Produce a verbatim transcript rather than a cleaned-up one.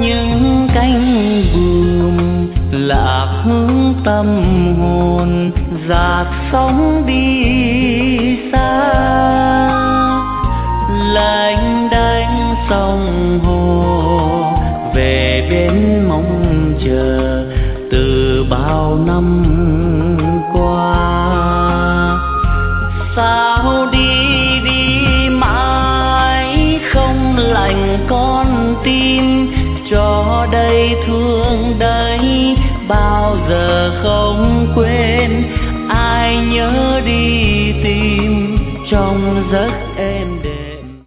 những cánh buồm lạc hướng tâm hồn dạt sóng đi xa, lênh đênh sông hồ về bên mong chờ từ bao năm qua. Sao đi đi mãi không lành con tim, cho đây thương đây bao giờ không quên, ai nhớ đi tìm trong giấc